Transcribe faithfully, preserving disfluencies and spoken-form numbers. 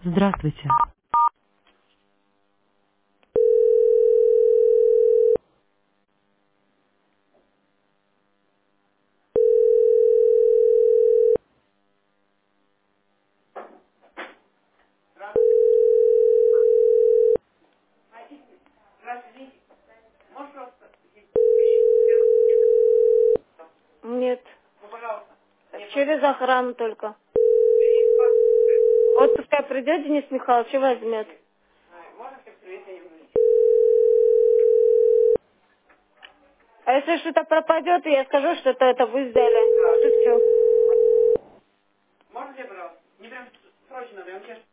Здравствуйте. Нет. Через охрану только. Вот пускай придет Денис Михайлович и возьмет. А если что-то пропадет, я скажу, что это, это вы взяли. Вот и все.